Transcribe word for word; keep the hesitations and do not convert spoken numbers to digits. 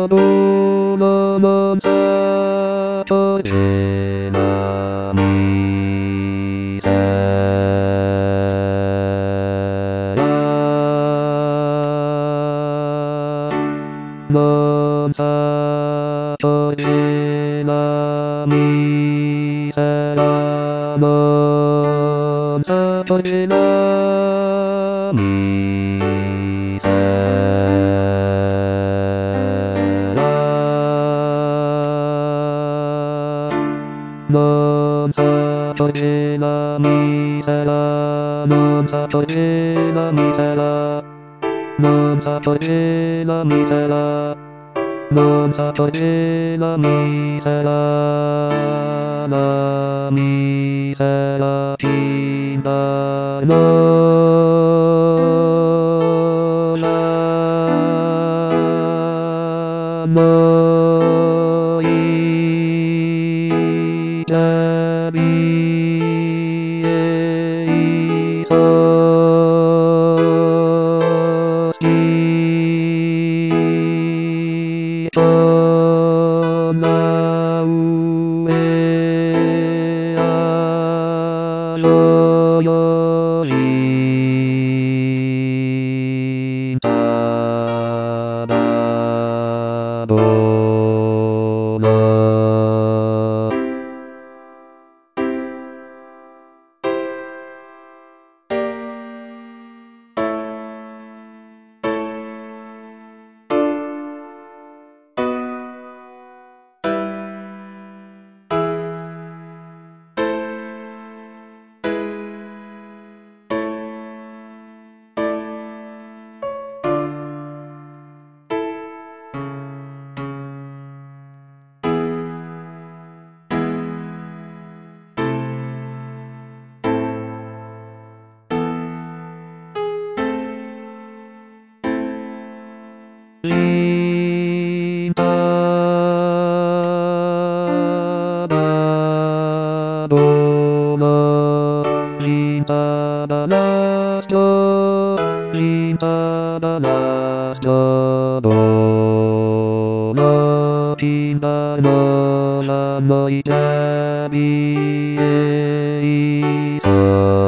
どののさとえなみせのんさとえなみせらのんさとえなみせらのんさとえなみせらのんさとえなみせらのんさとえなみせらのんさとえなみせらなみせらきんだのらのいけびえいそしとなうえあろよりただどなりんただどなりんただなしょりんただなしょどなきんだのらのいけびえいそ